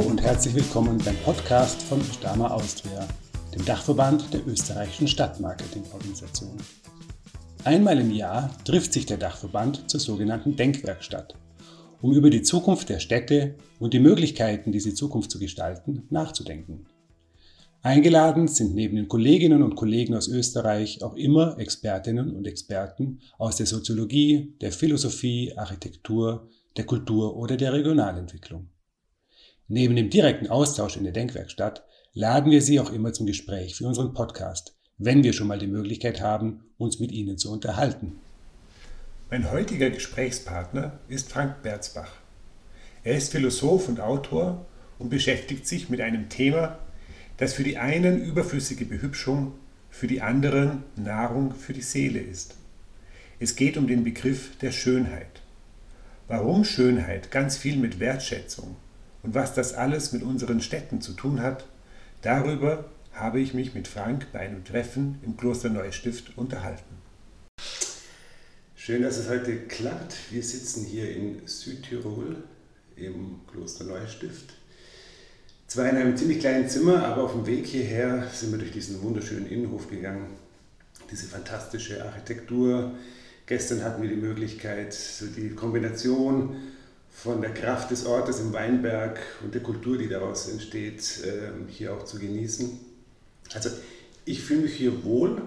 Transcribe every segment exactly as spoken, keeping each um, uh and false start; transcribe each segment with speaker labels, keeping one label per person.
Speaker 1: und herzlich willkommen beim Podcast von Stama Austria, dem Dachverband der österreichischen Stadtmarketingorganisationen. Einmal im Jahr trifft sich der Dachverband zur sogenannten Denkwerkstatt, um über die Zukunft der Städte und die Möglichkeiten, diese Zukunft zu gestalten, nachzudenken. Eingeladen sind neben den Kolleginnen und Kollegen aus Österreich auch immer Expertinnen und Experten aus der Soziologie, der Philosophie, Architektur, der Kultur oder der Regionalentwicklung. Neben dem direkten Austausch in der Denkwerkstatt laden wir Sie auch immer zum Gespräch für unseren Podcast, wenn wir schon mal die Möglichkeit haben, uns mit Ihnen zu unterhalten.
Speaker 2: Mein heutiger Gesprächspartner ist Frank Berzbach. Er ist Philosoph und Autor und beschäftigt sich mit einem Thema, das für die einen überflüssige Behübschung, für die anderen Nahrung für die Seele ist. Es geht um den Begriff der Schönheit. Warum Schönheit ganz viel mit Wertschätzung und was das alles mit unseren Städten zu tun hat, darüber habe ich mich mit Frank bei einem Treffen im Kloster Neustift unterhalten.
Speaker 1: Schön, dass es heute klappt. Wir sitzen hier in Südtirol im Kloster Neustift. Zwar in einem ziemlich kleinen Zimmer, aber auf dem Weg hierher sind wir durch diesen wunderschönen Innenhof gegangen. Diese fantastische Architektur. Gestern hatten wir die Möglichkeit, so die Kombination von der Kraft des Ortes im Weinberg und der Kultur, die daraus entsteht, hier auch zu genießen. Also ich fühle mich hier wohl,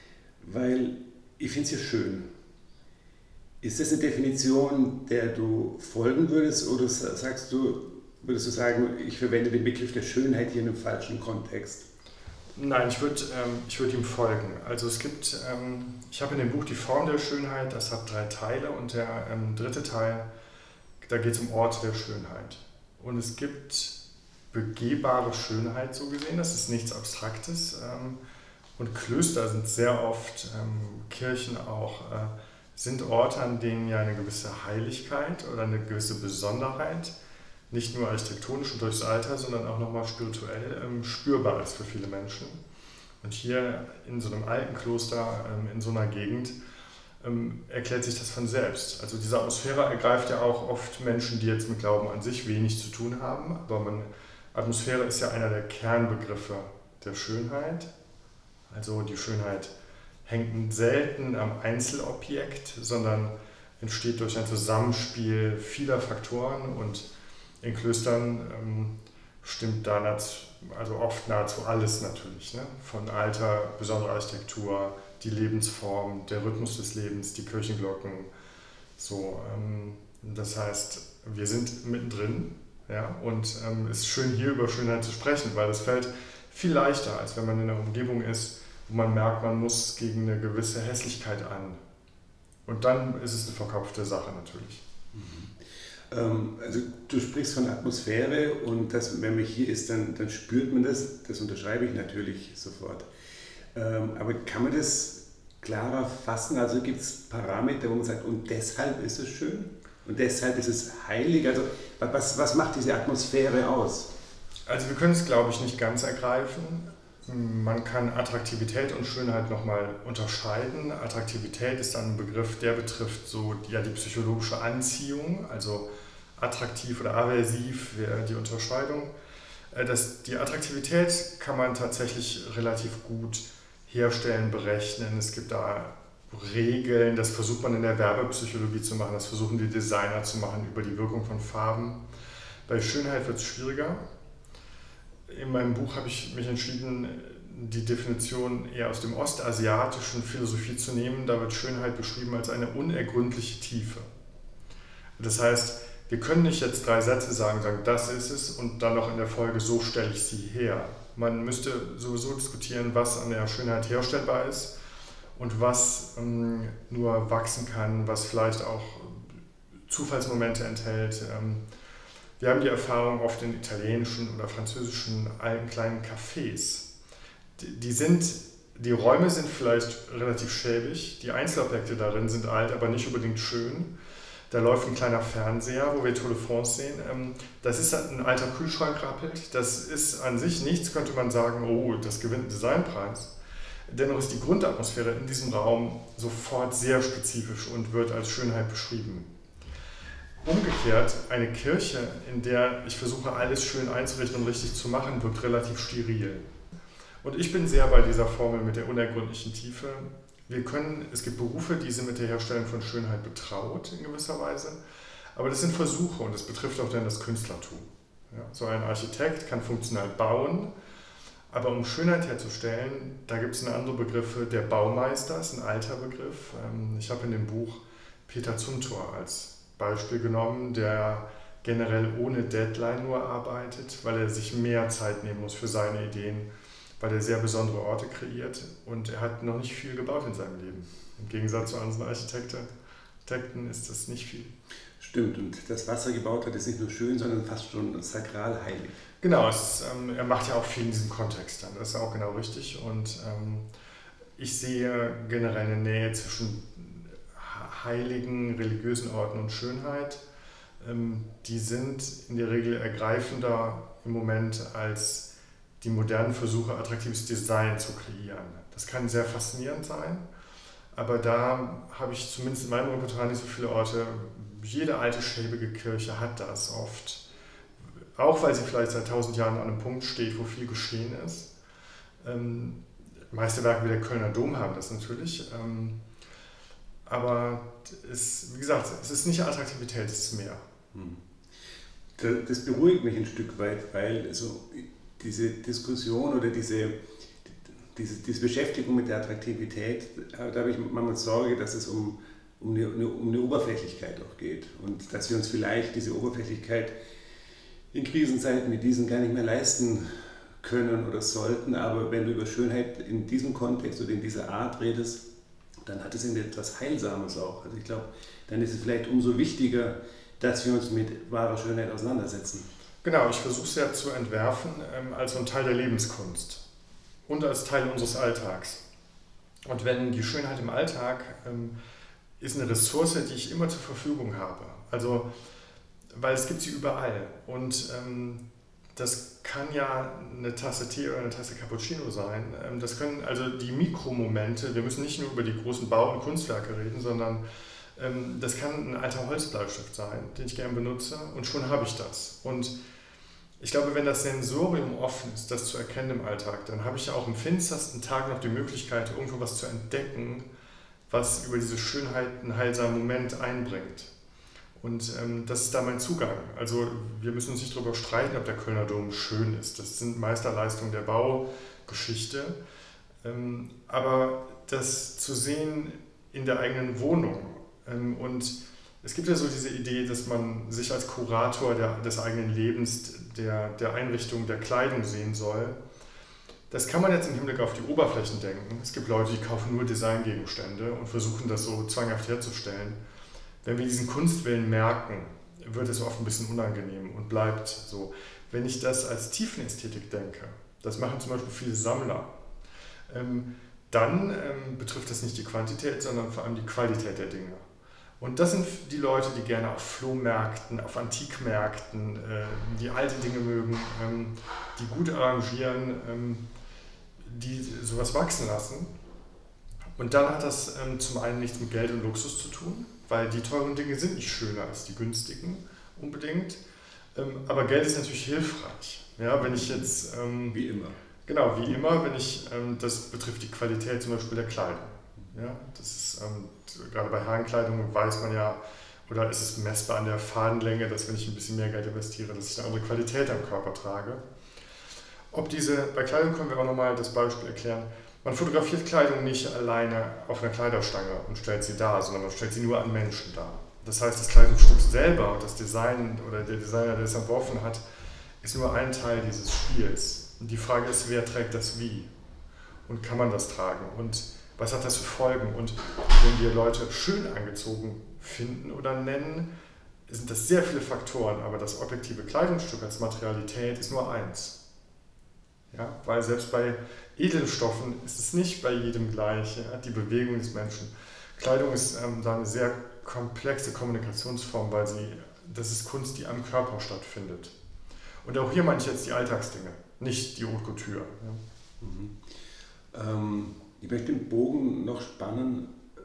Speaker 1: weil ich finde es hier schön. Ist das eine Definition, der du folgen würdest, oder sagst du, würdest du sagen, ich verwende den Begriff der Schönheit hier in einem falschen Kontext?
Speaker 3: Nein, ich würde ähm, ich würd ihm folgen. Also es gibt, ähm, ich habe in dem Buch Die Form der Schönheit, das hat drei Teile und der ähm, dritte Teil, da geht es um Orte der Schönheit. Und es gibt begehbare Schönheit so gesehen, das ist nichts Abstraktes. Ähm, und Klöster sind sehr oft, ähm, Kirchen auch, äh, sind Orte, an denen ja eine gewisse Heiligkeit oder eine gewisse Besonderheit nicht nur architektonisch und durchs Alter, sondern auch nochmal spirituell ähm, spürbar ist für viele Menschen. Und hier in so einem alten Kloster, ähm, in so einer Gegend, ähm, erklärt sich das von selbst. Also diese Atmosphäre ergreift ja auch oft Menschen, die jetzt mit Glauben an sich wenig zu tun haben. Aber man, Atmosphäre ist ja einer der Kernbegriffe der Schönheit. Also die Schönheit hängt selten am Einzelobjekt, sondern entsteht durch ein Zusammenspiel vieler Faktoren, und in Klöstern ähm, stimmt da nahezu, also oft nahezu alles natürlich, ne? Von Alter, besondere Architektur, die Lebensform, der Rhythmus des Lebens, die Kirchenglocken. So, ähm, das heißt, wir sind mittendrin, ja? Und ähm, es ist schön, hier über Schönheit zu sprechen, weil es fällt viel leichter, als wenn man in einer Umgebung ist, wo man merkt, man muss gegen eine gewisse Hässlichkeit an. Und dann ist es eine verkopfte Sache natürlich.
Speaker 1: Mhm. Also du sprichst von Atmosphäre, und das, wenn man hier ist, dann, dann spürt man das, das unterschreibe ich natürlich sofort. Aber kann man das klarer fassen? Also gibt es Parameter, wo man sagt, und deshalb ist es schön und deshalb ist es heilig? Also was, was macht diese Atmosphäre aus?
Speaker 3: Also wir können es, glaube ich, nicht ganz ergreifen. Man kann Attraktivität und Schönheit nochmal unterscheiden. Attraktivität ist dann ein Begriff, der betrifft so ja, die psychologische Anziehung, also attraktiv oder aversiv wäre die Unterscheidung. Das, die Attraktivität kann man tatsächlich relativ gut herstellen, berechnen. Es gibt da Regeln, das versucht man in der Werbepsychologie zu machen, das versuchen die Designer zu machen über die Wirkung von Farben. Bei Schönheit wird es schwieriger. In meinem Buch habe ich mich entschieden, die Definition eher aus dem ostasiatischen Philosophie zu nehmen. Da wird Schönheit beschrieben als eine unergründliche Tiefe. Das heißt, wir können nicht jetzt drei Sätze sagen, sagen, das ist es, und dann noch in der Folge, so stelle ich sie her. Man müsste sowieso diskutieren, was an der Schönheit herstellbar ist und was ähm, nur wachsen kann, was vielleicht auch Zufallsmomente enthält. Ähm, Wir haben die Erfahrung oft in italienischen oder französischen alten kleinen Cafés. Die, die, sind, die Räume sind vielleicht relativ schäbig, die Einzelobjekte darin sind alt, aber nicht unbedingt schön. Da läuft ein kleiner Fernseher, wo wir Tour de France sehen. Das ist ein alter Kühlschrank rappelt. Das ist an sich nichts, könnte man sagen, oh, das gewinnt einen Designpreis. Dennoch ist die Grundatmosphäre in diesem Raum sofort sehr spezifisch und wird als Schönheit beschrieben. Umgekehrt, eine Kirche, in der ich versuche, alles schön einzurichten und richtig zu machen, wirkt relativ steril. Und ich bin sehr bei dieser Formel mit der unergründlichen Tiefe. Wir können, es gibt Berufe, die sind mit der Herstellung von Schönheit betraut in gewisser Weise, aber das sind Versuche und das betrifft auch dann das Künstlertum. Ja, so ein Architekt kann funktional bauen, aber um Schönheit herzustellen, da gibt es andere Begriffe. Der Baumeister ist ein alter Begriff. Ich habe in dem Buch Peter Zumthor als Beispiel genommen, der generell ohne Deadline nur arbeitet, weil er sich mehr Zeit nehmen muss für seine Ideen, weil er sehr besondere Orte kreiert und er hat noch nicht viel gebaut in seinem Leben. Im Gegensatz zu anderen Architekten, Architekten ist das nicht viel.
Speaker 1: Stimmt, und das, was er gebaut hat, ist nicht nur schön, sondern fast schon sakral heilig.
Speaker 3: Genau, es ist, ähm, er macht ja auch viel in diesem Kontext dann, das ist auch genau richtig. Und ähm, ich sehe generell eine Nähe zwischen heiligen, religiösen Orten und Schönheit. Ähm, die sind in der Regel ergreifender im Moment als die modernen Versuche, attraktives Design zu kreieren. Das kann sehr faszinierend sein, aber da habe ich zumindest in meinem Repertoire nicht so viele Orte. Jede alte, schäbige Kirche hat das oft, auch weil sie vielleicht seit tausend Jahren an einem Punkt steht, wo viel geschehen ist. Ähm, Meisterwerke wie der Kölner Dom haben das natürlich, ähm, aber es, wie gesagt, es ist nicht Attraktivität, es ist mehr.
Speaker 1: Das beruhigt mich ein Stück weit, weil also diese Diskussion oder diese, diese, diese Beschäftigung mit der Attraktivität, da habe ich manchmal Sorge, dass es um, um, eine, um eine Oberflächlichkeit auch geht und dass wir uns vielleicht diese Oberflächlichkeit in Krisenzeiten wie diesen gar nicht mehr leisten können oder sollten, aber wenn du über Schönheit in diesem Kontext oder in dieser Art redest, dann hat es irgendwie etwas Heilsames auch. Also ich glaube, dann ist es vielleicht umso wichtiger, dass wir uns mit wahrer Schönheit auseinandersetzen.
Speaker 3: Genau, ich versuche es ja zu entwerfen ähm, als ein Teil der Lebenskunst und als Teil unseres Alltags. Und wenn die Schönheit im Alltag ähm, ist eine Ressource, die ich immer zur Verfügung habe. Also, weil es gibt sie überall. Und ähm, das kann ja eine Tasse Tee oder eine Tasse Cappuccino sein. Ähm, das können also die Mikromomente, wir müssen nicht nur über die großen Bau- und Kunstwerke reden, sondern ähm, das kann ein alter Holzbleistift sein, den ich gerne benutze und schon habe ich das. Und ich glaube, wenn das Sensorium offen ist, das zu erkennen im Alltag, dann habe ich ja auch am finstersten Tag noch die Möglichkeit, irgendwo was zu entdecken, was über diese Schönheit einen heilsamen Moment einbringt. Und ähm, das ist da mein Zugang. Also wir müssen uns nicht darüber streiten, ob der Kölner Dom schön ist. Das sind Meisterleistungen der Baugeschichte. Ähm, aber das zu sehen in der eigenen Wohnung. Ähm, und es gibt ja so diese Idee, dass man sich als Kurator der, des eigenen Lebens, der, der Einrichtung, der Kleidung sehen soll. Das kann man jetzt im Hinblick auf die Oberflächen denken. Es gibt Leute, die kaufen nur Designgegenstände und versuchen das so zwanghaft herzustellen. Wenn wir diesen Kunstwillen merken, wird es oft ein bisschen unangenehm und bleibt so. Wenn ich das als Tiefenästhetik denke, das machen zum Beispiel viele Sammler, ähm, dann ähm, betrifft das nicht die Quantität, sondern vor allem die Qualität der Dinge. Und das sind die Leute, die gerne auf Flohmärkten, auf Antikmärkten, äh, die alte Dinge mögen, ähm, die gut arrangieren, ähm, die sowas wachsen lassen. Und dann hat das ähm, zum einen nichts mit Geld und Luxus zu tun, weil die teuren Dinge sind nicht schöner als die günstigen unbedingt. Ähm, aber Geld ist natürlich hilfreich. Ja, wenn ich jetzt... Ähm,
Speaker 1: wie immer.
Speaker 3: Genau, wie immer, wenn ich, ähm, das betrifft die Qualität zum Beispiel der Kleidung. Ja, das ist, ähm, gerade bei Herrenkleidung weiß man ja, oder ist es messbar an der Fadenlänge, dass wenn ich ein bisschen mehr Geld investiere, dass ich eine andere Qualität am Körper trage. Ob diese, bei Kleidung können wir auch nochmal das Beispiel erklären. Man fotografiert Kleidung nicht alleine auf einer Kleiderstange und stellt sie dar, sondern man stellt sie nur an Menschen dar. Das heißt, das Kleidungsstück selber und das Design oder der Designer, der es entworfen hat, ist nur ein Teil dieses Spiels. Und die Frage ist, wer trägt das wie? Und kann man das tragen? Und was hat das für Folgen? Und wenn wir Leute schön angezogen finden oder nennen, sind das sehr viele Faktoren, aber das objektive Kleidungsstück als Materialität ist nur eins. Ja, weil selbst bei Edelstoffen ist es nicht bei jedem gleich, ja, die Bewegung des Menschen. Kleidung ist ähm, da eine sehr komplexe Kommunikationsform, weil sie, das ist Kunst, die am Körper stattfindet. Und auch hier meine ich jetzt die Alltagsdinge, nicht die Haute Couture. Ja.
Speaker 1: Mhm. Ähm, ich möchte den Bogen noch spannen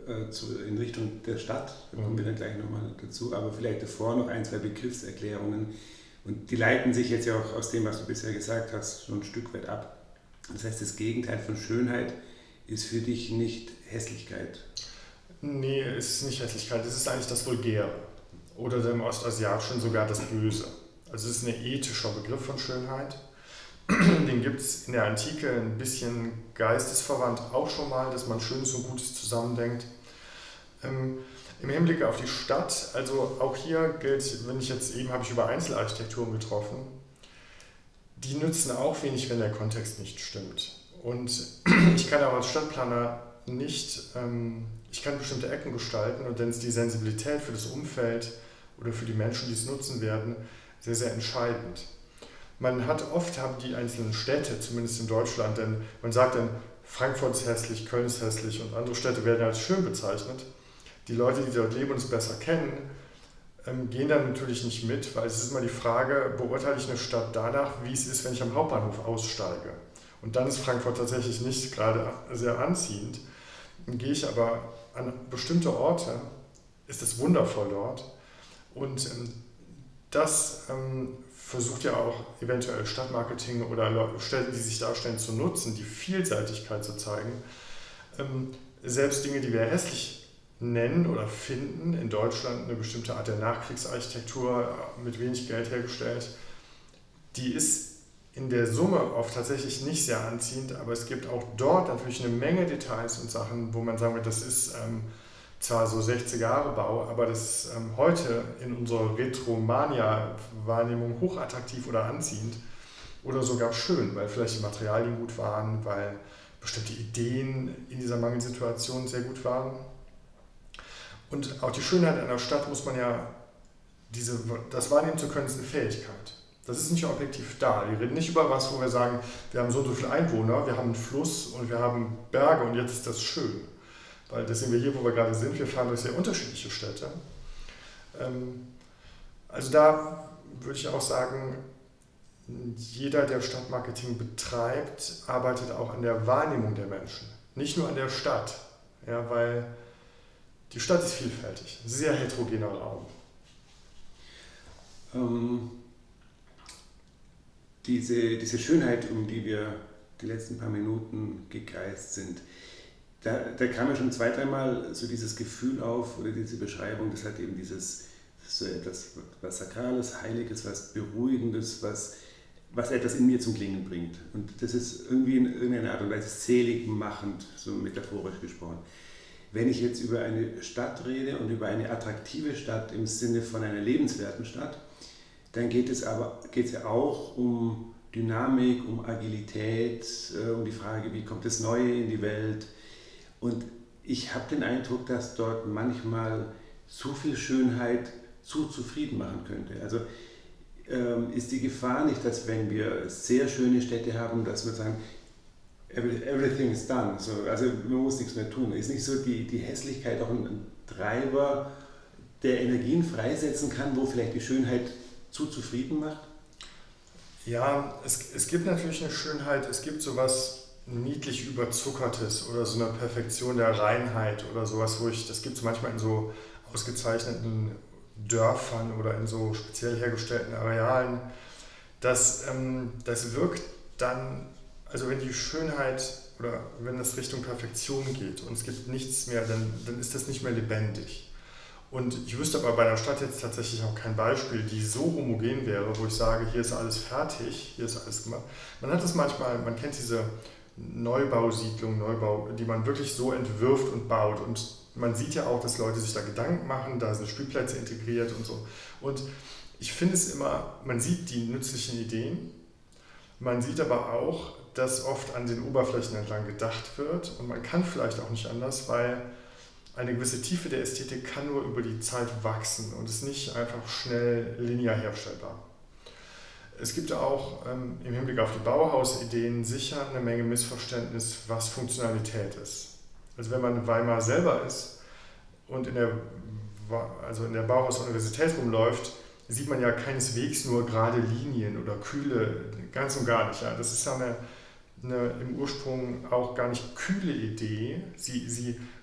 Speaker 1: äh, zu, in Richtung der Stadt, da kommen wir dann gleich nochmal dazu, aber vielleicht davor noch ein, zwei Begriffserklärungen. Und die leiten sich jetzt ja auch aus dem, was du bisher gesagt hast, schon ein Stück weit ab. Das heißt, das Gegenteil von Schönheit ist für dich nicht Hässlichkeit.
Speaker 3: Nee, es ist nicht Hässlichkeit, es ist eigentlich das Vulgäre. Oder im Ostasiatischen sogar das Böse. Also es ist ein ethischer Begriff von Schönheit. Den gibt es in der Antike ein bisschen geistesverwandt auch schon mal, dass man Schönes und Gutes zusammendenkt. Ähm, Im Hinblick auf die Stadt, also auch hier gilt, wenn ich jetzt eben habe ich über Einzelarchitekturen getroffen, die nützen auch wenig, wenn der Kontext nicht stimmt. Und ich kann aber als Stadtplaner nicht, ähm, ich kann bestimmte Ecken gestalten und dann ist die Sensibilität für das Umfeld oder für die Menschen, die es nutzen werden, sehr, sehr entscheidend. Man hat oft, haben die einzelnen Städte, zumindest in Deutschland, denn man sagt dann, Frankfurt ist hässlich, Köln ist hässlich und andere Städte werden als schön bezeichnet. Die Leute, die dort leben und es besser kennen, ähm, gehen dann natürlich nicht mit, weil es ist immer die Frage, beurteile ich eine Stadt danach, wie es ist, wenn ich am Hauptbahnhof aussteige. Und dann ist Frankfurt tatsächlich nicht gerade sehr anziehend. Dann gehe ich aber an bestimmte Orte, ist es wundervoll dort. Und ähm, das ähm, versucht ja auch eventuell Stadtmarketing oder Städte, die sich darstellen, zu nutzen, die Vielseitigkeit zu zeigen. Ähm, selbst Dinge, die wir hässlich nennen oder finden, in Deutschland eine bestimmte Art der Nachkriegsarchitektur mit wenig Geld hergestellt, die ist in der Summe oft tatsächlich nicht sehr anziehend, aber es gibt auch dort natürlich eine Menge Details und Sachen, wo man sagen wird, das ist ähm, zwar so sechziger-Jahre-Bau, aber das ist ähm, heute in unserer Retromania-Wahrnehmung hochattraktiv oder anziehend oder sogar schön, weil vielleicht die Materialien gut waren, weil bestimmte Ideen in dieser Mangelsituation sehr gut waren. Und auch die Schönheit einer Stadt muss man ja, diese, das wahrnehmen zu können, ist eine Fähigkeit. Das ist nicht objektiv da. Wir reden nicht über was, wo wir sagen, wir haben so und so viele Einwohner, wir haben einen Fluss und wir haben Berge und jetzt ist das schön. Weil das sehen wir hier, wo wir gerade sind, wir fahren durch sehr unterschiedliche Städte. Also da würde ich auch sagen, jeder, der Stadtmarketing betreibt, arbeitet auch an der Wahrnehmung der Menschen. Nicht nur an der Stadt, ja, weil die Stadt ist vielfältig, ein sehr heterogener Raum.
Speaker 1: Ähm, diese, diese Schönheit, um die wir die letzten paar Minuten gekreist sind, da, da kam ja schon zwei, dreimal so dieses Gefühl auf, oder diese Beschreibung, das hat eben dieses, so etwas was Sakrales, Heiliges, was Beruhigendes, was, was etwas in mir zum Klingen bringt. Und das ist irgendwie in irgendeiner Art und Weise selig machend, so metaphorisch gesprochen. Wenn ich jetzt über eine Stadt rede und über eine attraktive Stadt im Sinne von einer lebenswerten Stadt, dann geht es aber geht es ja auch um Dynamik, um Agilität, um die Frage, wie kommt das Neue in die Welt. Und ich habe den Eindruck, dass dort manchmal zu viel Schönheit zu zufrieden machen könnte. Also ähm, ist die Gefahr nicht, dass wenn wir sehr schöne Städte haben, dass wir sagen, everything is done, so, also man muss nichts mehr tun. Ist nicht so die, die Hässlichkeit auch ein, ein Treiber, der Energien freisetzen kann, wo vielleicht die Schönheit zu zufrieden macht?
Speaker 3: Ja, es, es gibt natürlich eine Schönheit, es gibt sowas niedlich überzuckertes oder so eine Perfektion der Reinheit oder sowas, wo ich, das gibt es manchmal in so ausgezeichneten Dörfern oder in so speziell hergestellten Arealen. Das, ähm, das wirkt dann, also wenn die Schönheit oder wenn das Richtung Perfektion geht und es gibt nichts mehr, dann, dann ist das nicht mehr lebendig. Und ich wüsste aber bei einer Stadt jetzt tatsächlich auch kein Beispiel, die so homogen wäre, wo ich sage, hier ist alles fertig, hier ist alles gemacht. Man hat das manchmal, man kennt diese Neubausiedlung, Neubau, die man wirklich so entwirft und baut. Und man sieht ja auch, dass Leute sich da Gedanken machen, da sind Spielplätze integriert und so. Und ich finde es immer, man sieht die nützlichen Ideen, man sieht aber auch, dass oft an den Oberflächen entlang gedacht wird und man kann vielleicht auch nicht anders, weil eine gewisse Tiefe der Ästhetik kann nur über die Zeit wachsen und ist nicht einfach schnell linear herstellbar. Es gibt auch ähm, im Hinblick auf die Bauhausideen sicher eine Menge Missverständnis, was Funktionalität ist. Also wenn man in Weimar selber ist und in der, also in der Bauhaus-Universität rumläuft, sieht man ja keineswegs nur gerade Linien oder Kühle, ganz und gar nicht. Ja. Das ist ja eine, eine im Ursprung auch gar nicht kühle Idee. Sie, sie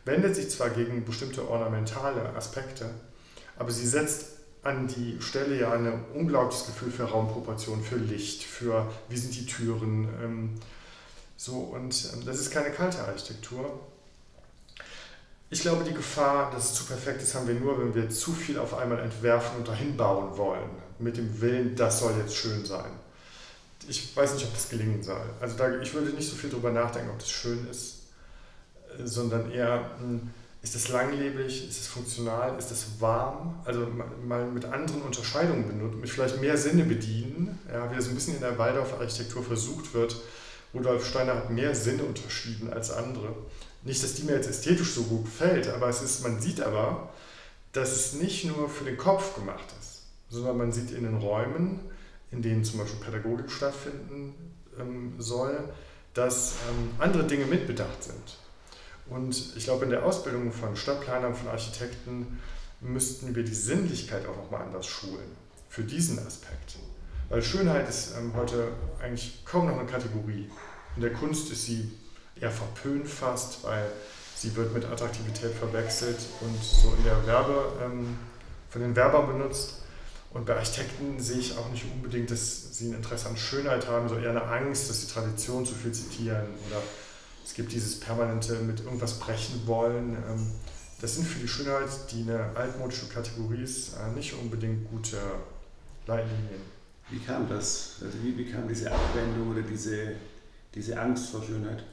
Speaker 3: wendet sich zwar gegen bestimmte ornamentale Aspekte, aber sie setzt an die Stelle ja ein unglaubliches Gefühl für Raumproportion, für Licht, für wie sind die Türen. Ähm, so, und ähm, das ist keine kalte Architektur. Ich glaube, die Gefahr, dass es zu perfekt ist, haben wir nur, wenn wir zu viel auf einmal entwerfen und dahin bauen wollen, mit dem Willen, das soll jetzt schön sein. Ich weiß nicht, ob das gelingen soll. Also da, ich würde nicht so viel darüber nachdenken, ob das schön ist, sondern eher, ist es langlebig, ist es funktional, ist es warm? Also mal mit anderen Unterscheidungen benutzen, mit vielleicht mehr Sinne bedienen, ja, wie das ein bisschen in der Waldorfer Architektur versucht wird. Rudolf Steiner hat mehr Sinne unterschieden als andere. Nicht, dass die mir jetzt ästhetisch so gut gefällt, aber es ist, man sieht aber, dass es nicht nur für den Kopf gemacht ist, sondern man sieht in den Räumen, in denen zum Beispiel Pädagogik stattfinden ähm, soll, dass ähm, andere Dinge mitbedacht sind. Und ich glaube, in der Ausbildung von Stadtplanern, von Architekten müssten wir die Sinnlichkeit auch nochmal anders schulen, für diesen Aspekt. Weil Schönheit ist ähm, heute eigentlich kaum noch eine Kategorie. In der Kunst ist sie eher verpönt fast, weil sie wird mit Attraktivität verwechselt und so in der Werbe, ähm, von den Werbern benutzt. Und bei Architekten sehe ich auch nicht unbedingt, dass sie ein Interesse an Schönheit haben, so eher eine Angst, dass sie Tradition zu viel zitieren oder es gibt dieses permanente mit irgendwas brechen wollen. Ähm, das sind für die Schönheit, die eine altmodische Kategorie ist, äh, nicht unbedingt gute Leitlinien.
Speaker 1: Wie kam das? Also wie, wie kam diese Abwendung oder diese, diese Angst vor Schönheit?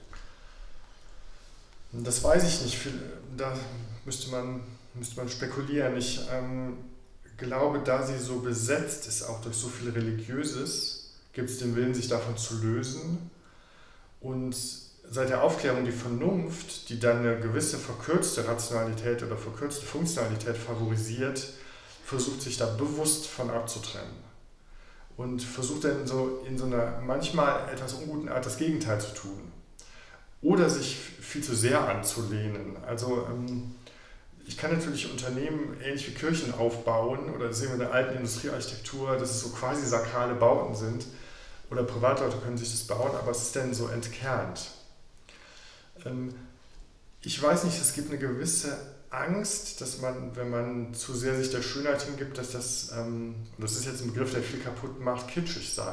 Speaker 3: Das weiß ich nicht. Da müsste man, müsste man spekulieren. Ich ähm, glaube, da sie so besetzt ist, auch durch so viel Religiöses, gibt es den Willen, sich davon zu lösen. Und seit der Aufklärung die Vernunft, die dann eine gewisse verkürzte Rationalität oder verkürzte Funktionalität favorisiert, versucht sich da bewusst von abzutrennen. Und versucht dann so in so einer manchmal etwas unguten Art das Gegenteil zu tun. Oder sich viel zu sehr anzulehnen. Also ähm, ich kann natürlich Unternehmen ähnlich wie Kirchen aufbauen, oder das sehen wir in der alten Industriearchitektur, dass es so quasi sakrale Bauten sind. Oder Privatleute können sich das bauen, aber es ist dann so entkernt. Ähm, ich weiß nicht, es gibt eine gewisse Angst, dass man, wenn man zu sehr sich der Schönheit hingibt, dass das, ähm, und das ist jetzt ein Begriff, der viel kaputt macht, kitschig sei.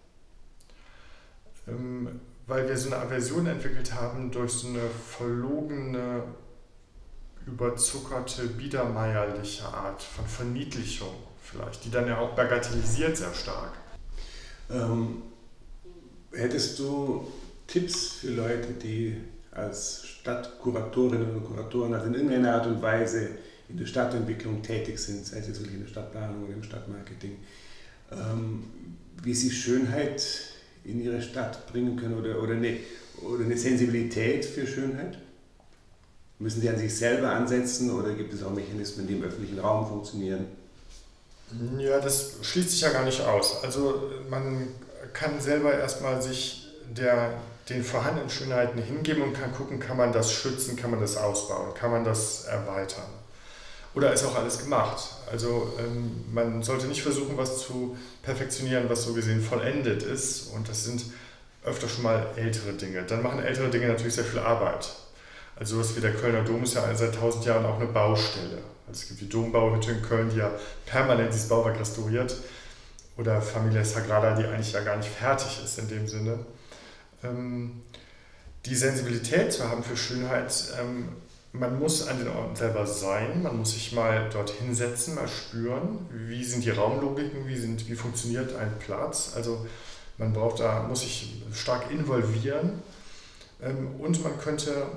Speaker 3: Ähm, weil wir so eine Aversion entwickelt haben durch so eine verlogene, überzuckerte, biedermeierliche Art von Verniedlichung vielleicht, die dann ja auch bagatellisiert sehr stark.
Speaker 1: Ähm, hättest du Tipps für Leute, die als Stadtkuratorinnen und Kuratoren, also in irgendeiner Art und Weise in der Stadtentwicklung tätig sind, sei es jetzt wirklich in der Stadtplanung oder im Stadtmarketing, ähm, wie sie Schönheit in ihre Stadt bringen können oder, oder, eine, oder eine Sensibilität für Schönheit? Müssen sie an sich selber ansetzen oder gibt es auch Mechanismen, die im öffentlichen Raum funktionieren?
Speaker 3: Ja, das schließt sich ja gar nicht aus. Also man kann selber erstmal sich der, den vorhandenen Schönheiten hingeben und kann gucken, kann man das schützen, kann man das ausbauen, kann man das erweitern. Oder ist auch alles gemacht. Also ähm, man sollte nicht versuchen, was zu perfektionieren, was so gesehen vollendet ist. Und das sind öfter schon mal ältere Dinge. Dann machen ältere Dinge natürlich sehr viel Arbeit. Also sowas wie der Kölner Dom ist ja seit tausend Jahren auch eine Baustelle. Also es gibt die Dombauhütte in Köln, die ja permanent dieses Bauwerk restauriert. Oder Familia Sagrada, die eigentlich ja gar nicht fertig ist in dem Sinne. Ähm, die Sensibilität zu haben für Schönheit, ähm, man muss an den Orten selber sein, man muss sich mal dort hinsetzen, mal spüren, wie sind die Raumlogiken, wie, sind, wie funktioniert ein Platz. Also man braucht da, muss sich stark involvieren ähm, und man könnte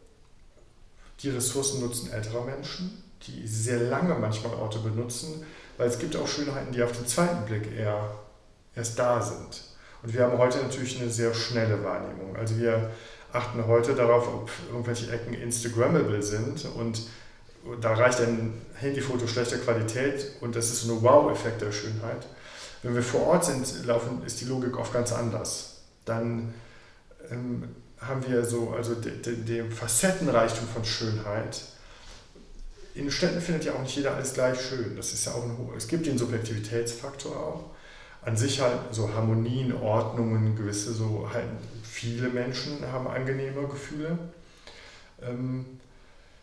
Speaker 3: die Ressourcen nutzen älterer Menschen, die sehr lange manchmal Orte benutzen, weil es gibt auch Schönheiten, die auf den zweiten Blick eher erst da sind. Und wir haben heute natürlich eine sehr schnelle Wahrnehmung. Also wir achten heute darauf, ob irgendwelche Ecken Instagrammable sind und da reicht ein Handyfoto schlechter Qualität und das ist so ein Wow-Effekt der Schönheit. Wenn wir vor Ort sind, laufen, ist die Logik oft ganz anders. Dann ähm, haben wir so, also den Facettenreichtum von Schönheit. In Städten findet ja auch nicht jeder alles gleich schön. Das ist ja auch ein hoher. Es gibt den Subjektivitätsfaktor auch. An sich halt so Harmonien, Ordnungen, gewisse so halt viele Menschen haben angenehme Gefühle. Ähm,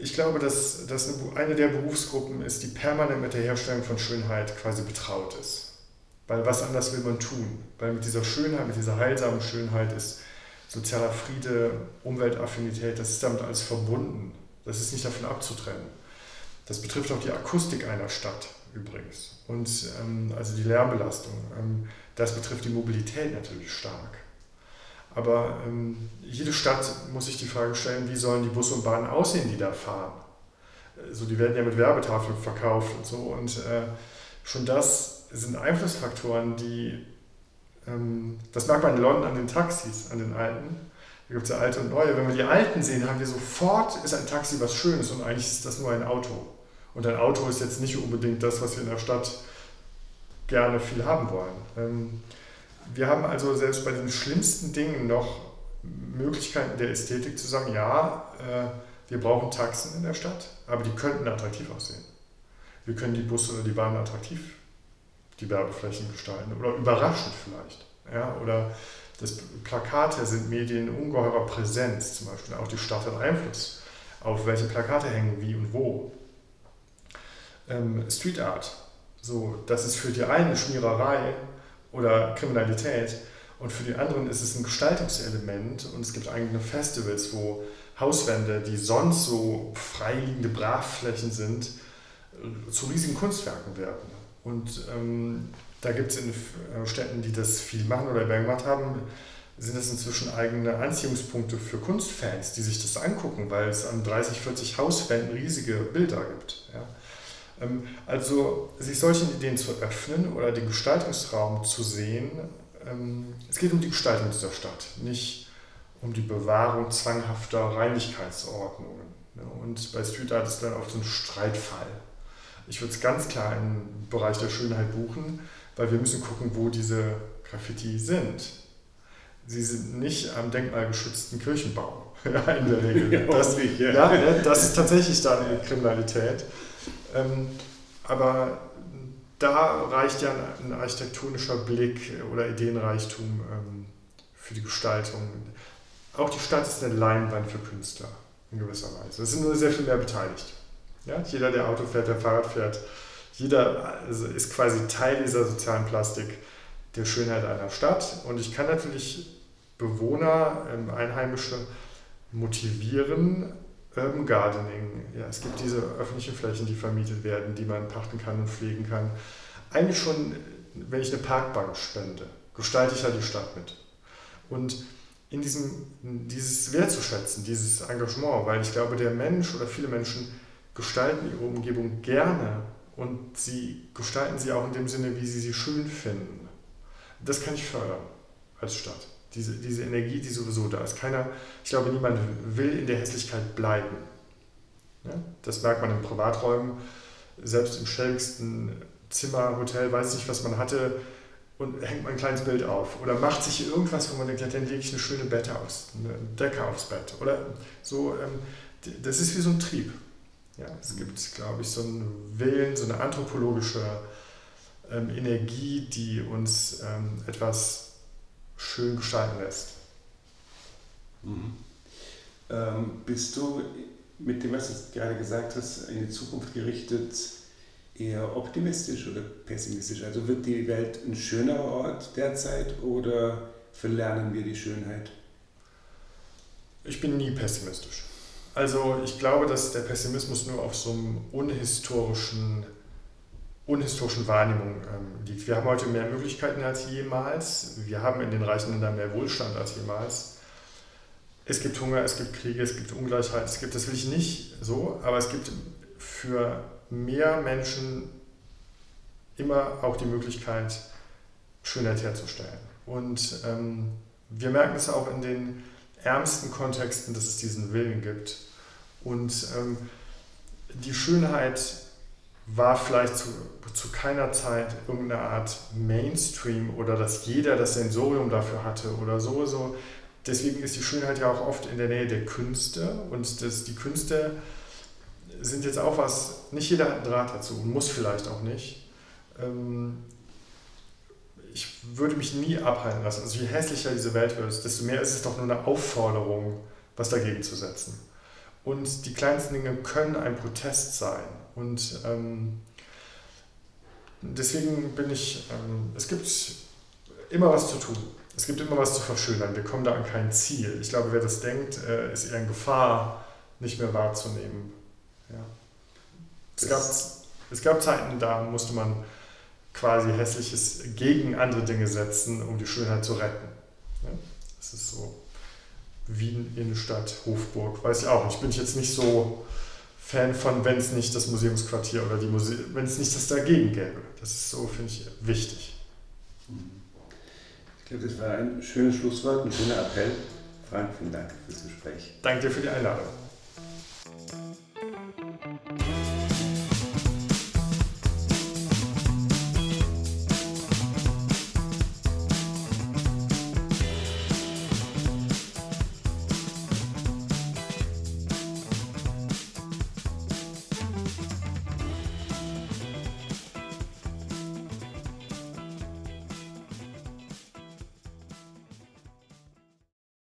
Speaker 3: Ich glaube, dass das eine der Berufsgruppen ist, die permanent mit der Herstellung von Schönheit quasi betraut ist. Weil was anderes will man tun? Weil mit dieser Schönheit, mit dieser heilsamen Schönheit ist sozialer Friede, Umweltaffinität, das ist damit alles verbunden. Das ist nicht davon abzutrennen. Das betrifft auch die Akustik einer Stadt übrigens. Und ähm, also die Lärmbelastung. Ähm, das betrifft die Mobilität natürlich stark. Aber ähm, jede Stadt muss sich die Frage stellen, wie sollen die Busse und Bahnen aussehen, die da fahren. Also die werden ja mit Werbetafeln verkauft und so. Und äh, schon das sind Einflussfaktoren, die, ähm, das merkt man in London an den Taxis, an den alten. Da gibt es ja alte und neue. Wenn wir die alten sehen, haben wir sofort, ist ein Taxi was Schönes und eigentlich ist das nur ein Auto. Und ein Auto ist jetzt nicht unbedingt das, was wir in der Stadt gerne viel haben wollen. Ähm, Wir haben also selbst bei den schlimmsten Dingen noch Möglichkeiten der Ästhetik zu sagen, ja, äh, wir brauchen Taxen in der Stadt, aber die könnten attraktiv aussehen. Wir können die Busse oder die Bahnen attraktiv, die Werbeflächen gestalten oder überraschend vielleicht. Ja? Oder das Plakate sind Medien ungeheurer Präsenz zum Beispiel. Auch die Stadt hat Einfluss auf welche Plakate hängen, wie und wo. Ähm, Street Art, so, das ist für die einen Schmiererei oder Kriminalität und für die anderen ist es ein Gestaltungselement und es gibt eigene Festivals, wo Hauswände, die sonst so freiliegende Brachflächen sind, zu riesigen Kunstwerken werden. Und ähm, da gibt es in Städten, die das viel machen oder gemacht haben, sind es inzwischen eigene Anziehungspunkte für Kunstfans, die sich das angucken, weil es an dreißig, vierzig Hauswänden riesige Bilder gibt. Ja. Also sich solchen Ideen zu öffnen oder den Gestaltungsraum zu sehen, es geht um die Gestaltung dieser Stadt, nicht um die Bewahrung zwanghafter Reinlichkeitsordnungen. Und bei Street Art ist dann oft so ein Streitfall. Ich würde es ganz klar im Bereich der Schönheit buchen, weil wir müssen gucken, wo diese Graffiti sind. Sie sind nicht am denkmalgeschützten Kirchenbau, in der Regel.
Speaker 2: Ja,
Speaker 3: das,
Speaker 2: nicht, ja.
Speaker 3: Ja, das ist tatsächlich dann eine Kriminalität. Ähm, aber da reicht ja ein, ein architektonischer Blick oder Ideenreichtum ähm, für die Gestaltung. Auch die Stadt ist eine Leinwand für Künstler in gewisser Weise. Es sind nur sehr viel mehr beteiligt. Ja? Jeder, der Auto fährt, der Fahrrad fährt, jeder also ist quasi Teil dieser sozialen Plastik der Schönheit einer Stadt. Und ich kann natürlich Bewohner, ähm, Einheimische motivieren, Urban Gardening, ja, es gibt diese öffentlichen Flächen, die vermietet werden, die man pachten kann und pflegen kann. Eigentlich schon, wenn ich eine Parkbank spende, gestalte ich ja die Stadt mit. Und in diesem, dieses wertzuschätzen, dieses Engagement, weil ich glaube, der Mensch oder viele Menschen gestalten ihre Umgebung gerne und sie gestalten sie auch in dem Sinne, wie sie sie schön finden. Das kann ich fördern als Stadt. Diese, diese Energie, die sowieso da ist. Keiner, ich glaube, niemand will in der Hässlichkeit bleiben. Ja? Das merkt man in Privaträumen. Selbst im schäbigsten Zimmer, Hotel, weiß nicht, was man hatte, und hängt man ein kleines Bild auf. Oder macht sich irgendwas, wo man denkt, ja, dann lege ich eine schöne Bette aus, eine Decke aufs Bett. Oder so, ähm, das ist wie so ein Trieb. Ja? Es gibt, glaube ich, so einen Willen, so eine anthropologische ähm, Energie, die uns ähm, etwas schön gestalten lässt.
Speaker 1: Mhm. Ähm, bist du mit dem, was du gerade gesagt hast, in die Zukunft gerichtet, eher optimistisch oder pessimistisch? Also wird die Welt ein schönerer Ort derzeit oder verlernen wir die Schönheit?
Speaker 3: Ich bin nie pessimistisch. Also ich glaube, dass der Pessimismus nur auf so einem unhistorischen unhistorischen Wahrnehmung ähm, liegt. Wir haben heute mehr Möglichkeiten als jemals. Wir haben in den reichen Ländern mehr Wohlstand als jemals. Es gibt Hunger, es gibt Kriege, es gibt Ungleichheit, es gibt, das will ich nicht so, aber es gibt für mehr Menschen immer auch die Möglichkeit, Schönheit herzustellen. Und ähm, wir merken es auch in den ärmsten Kontexten, dass es diesen Willen gibt. Und ähm, die Schönheit war vielleicht zu, zu keiner Zeit irgendeine Art Mainstream oder dass jeder das Sensorium dafür hatte oder so. so. Deswegen ist die Schönheit ja auch oft in der Nähe der Künste und das, die Künste sind jetzt auch was, nicht jeder hat einen Draht dazu und muss vielleicht auch nicht. Ähm, ich würde mich nie abhalten lassen. Also je hässlicher diese Welt wird, desto mehr ist es doch nur eine Aufforderung, was dagegen zu setzen. Und die kleinsten Dinge können ein Protest sein. Und ähm, deswegen bin ich, ähm, es gibt immer was zu tun. Es gibt immer was zu verschönern. Wir kommen da an kein Ziel. Ich glaube, wer das denkt, äh, ist eher in Gefahr, nicht mehr wahrzunehmen. Ja. Es, gab, es gab Zeiten, da musste man quasi Hässliches gegen andere Dinge setzen, um die Schönheit zu retten. Ja. Das ist so Wien, Innenstadt, Hofburg, weiß ich auch nicht. Bin ich jetzt nicht so Fan von, wenn es nicht das Museumsquartier oder die Muse wenn es nicht das dagegen gäbe. Das ist so, finde ich, wichtig.
Speaker 1: Ich glaube, das war ein schönes Schlusswort, ein schöner Appell. Frank, vielen Dank fürs Gespräch.
Speaker 3: Danke dir für die Einladung.